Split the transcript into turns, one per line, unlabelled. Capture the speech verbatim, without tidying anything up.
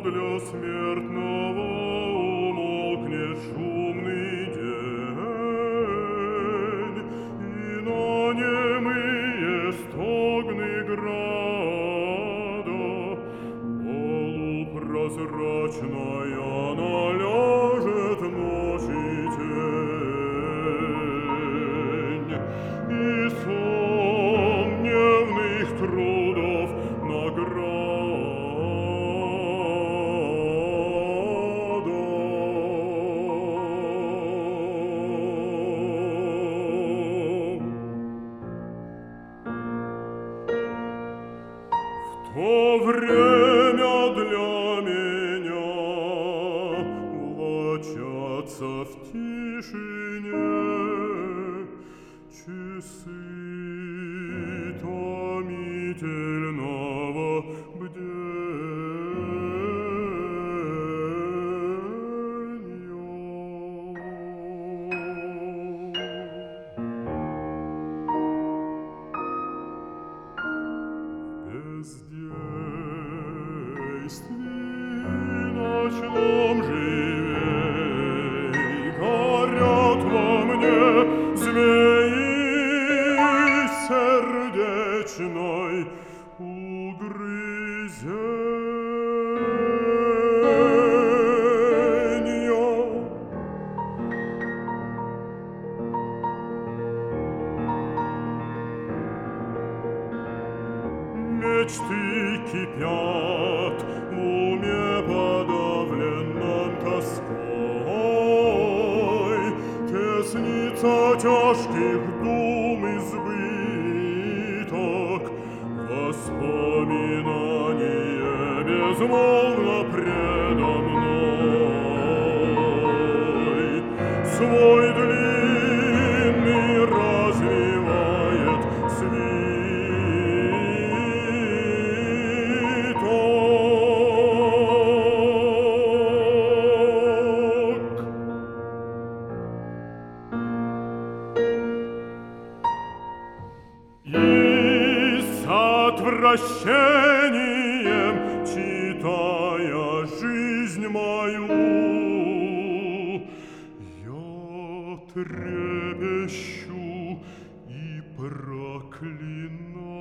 для смертного умолкнет шумный день, и на немые стогны града полупрозрачная наляжет ночи тень, и сон дневных трудов в то время для меня влачатся в тишине часы томительного бездействии ночном живей горят во мне змеи сердечной угрызенья. Мечты кипят в уме подавленном тоской, теснится тяжких дум избыток, воспоминание безмолвно предо мной свой длинный развивает свиток. И с отвращением, читая жизнь мою, я трепещу и проклинаю.